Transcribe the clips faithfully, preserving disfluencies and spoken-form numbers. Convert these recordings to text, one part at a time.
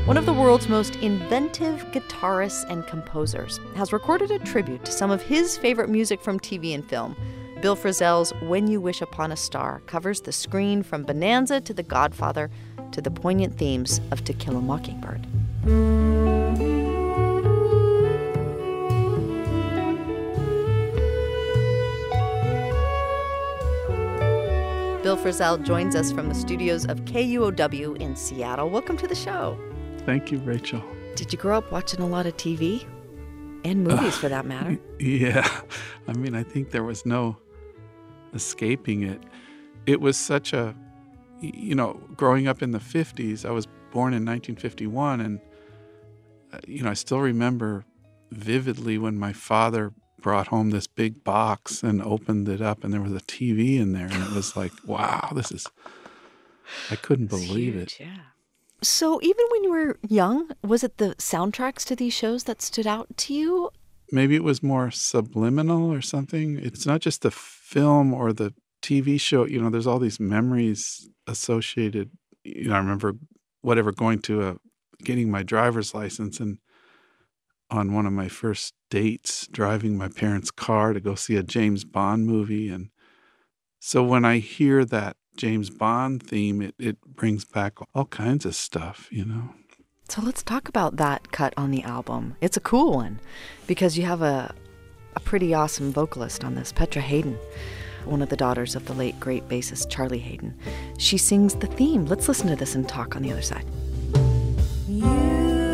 one of the world's most inventive guitarists and composers, has recorded a tribute to some of his favorite music from T V and film. Bill Frisell's When You Wish Upon a Star covers the screen from Bonanza to The Godfather to the poignant themes of To Kill a Mockingbird. Bill Frisell joins us from the studios of K U O W in Seattle. Welcome to the show. Thank you, Rachel. Did you grow up watching a lot of T V? And movies, uh, for that matter? Yeah. I mean, I think there was no escaping it. It was such a, you know, growing up in the fifties, I was born in nineteen fifty-one, and, uh, you know, I still remember vividly when my father brought home this big box and opened it up, and there was a T V in there, and it was like, wow, this is, I couldn't believe huge, it. Yeah. So even when you were young, was it the soundtracks to these shows that stood out to you? Maybe it was more subliminal or something. It's not just the film or the T V show. You know, there's all these memories associated. You know, I remember whatever going to a, getting my driver's license, and on one of my first dates, driving my parents' car to go see a James Bond movie. And so when I hear that James Bond theme, it, it brings back all kinds of stuff, you know. So let's talk about that cut on the album. It's a cool one because you have a, a pretty awesome vocalist on this, Petra Haden, one of the daughters of the late great bassist Charlie Haden. She sings the theme. Let's listen to this and talk on the other side. You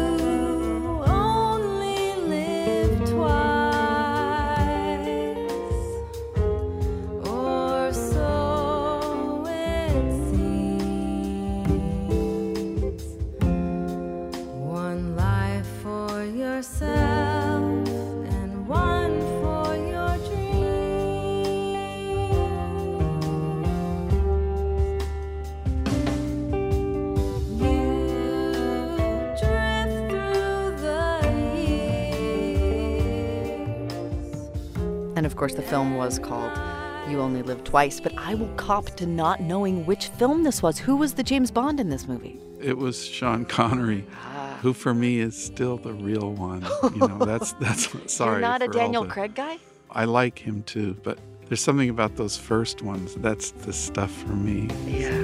And of course, the film was called You Only Live Twice, but I will cop to not knowing which film this was. Who was the James Bond in this movie? It was Sean Connery, ah. who for me is still the real one. You know, that's that's sorry. You're not a for Daniel the, Craig guy? I like him too, but there's something about those first ones. That's the stuff for me. Yeah.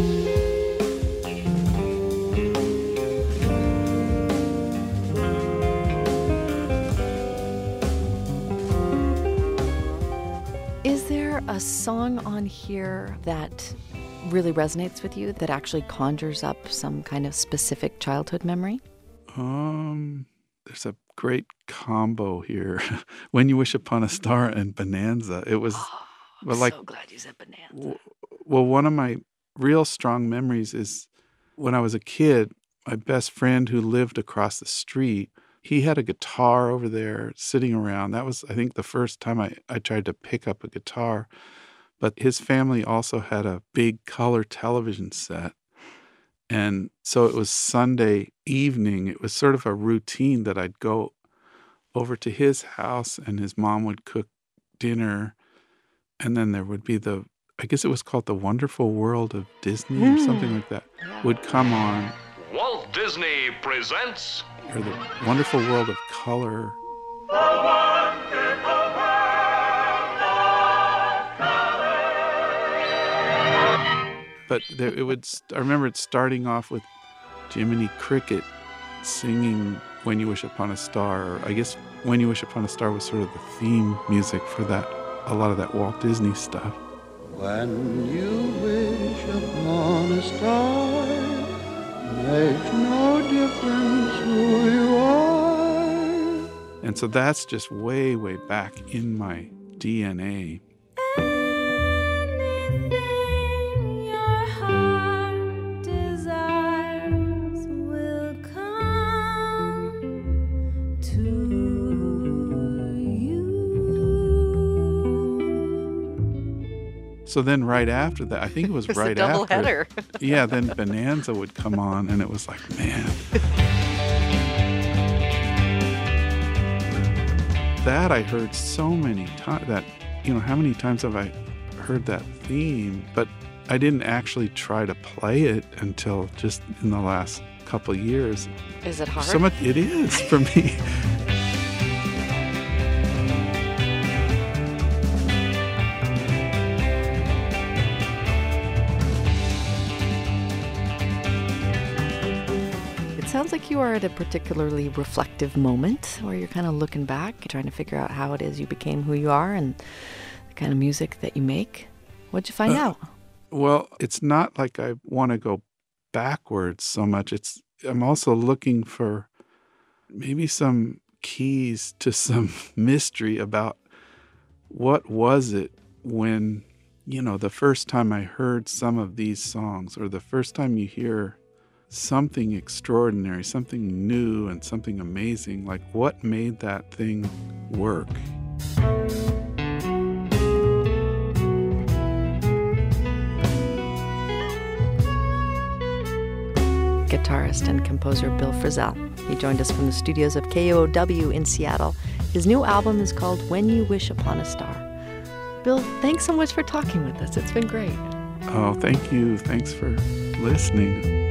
Is there a song on here that really resonates with you, that actually conjures up some kind of specific childhood memory? Um, there's a great combo here. When You Wish Upon a Star and Bonanza. It was, oh, I'm well, like, so glad you said Bonanza. W- well, one of my real strong memories is when I was a kid, my best friend who lived across the street, he had a guitar over there sitting around. That was, I think, the first time I, I tried to pick up a guitar. But his family also had a big color television set. And so it was Sunday evening. It was sort of a routine that I'd go over to his house and his mom would cook dinner. And then there would be the, I guess it was called The Wonderful World of Disney mm. or something like that, would come on. Walt Disney presents... or The Wonderful World of Color. The Wonderful World of Color. But there, it would. I remember it starting off with Jiminy Cricket singing "When You Wish Upon a Star." Or I guess "When You Wish Upon a Star" was sort of the theme music for that. A lot of that Walt Disney stuff. When you wish upon a star, makes no difference who you are. And so that's just way, way back in my D N A. Anything your heart desires will come to you. So then right after that, I think it was It's right a double after. header. Yeah, then Bonanza would come on, and it was like, man. That I heard so many times, that, you know, how many times have I heard that theme? But I didn't actually try to play it until just in the last couple years. Is it hard? So much it is for me. It sounds like you are at a particularly reflective moment where you're kind of looking back, trying to figure out how it is you became who you are and the kind of music that you make. What'd you find Uh, out? Well, it's not like I want to go backwards so much. It's I'm also looking for maybe some keys to some mystery about what was it when, you know, the first time I heard some of these songs, or the first time you hear something extraordinary, something new and something amazing, like what made that thing work? Guitarist and composer Bill Frisell. He joined us from the studios of K O W in Seattle. His new album is called When You Wish Upon a Star. Bill, thanks so much for talking with us. It's been great. Oh, thank you. Thanks for listening.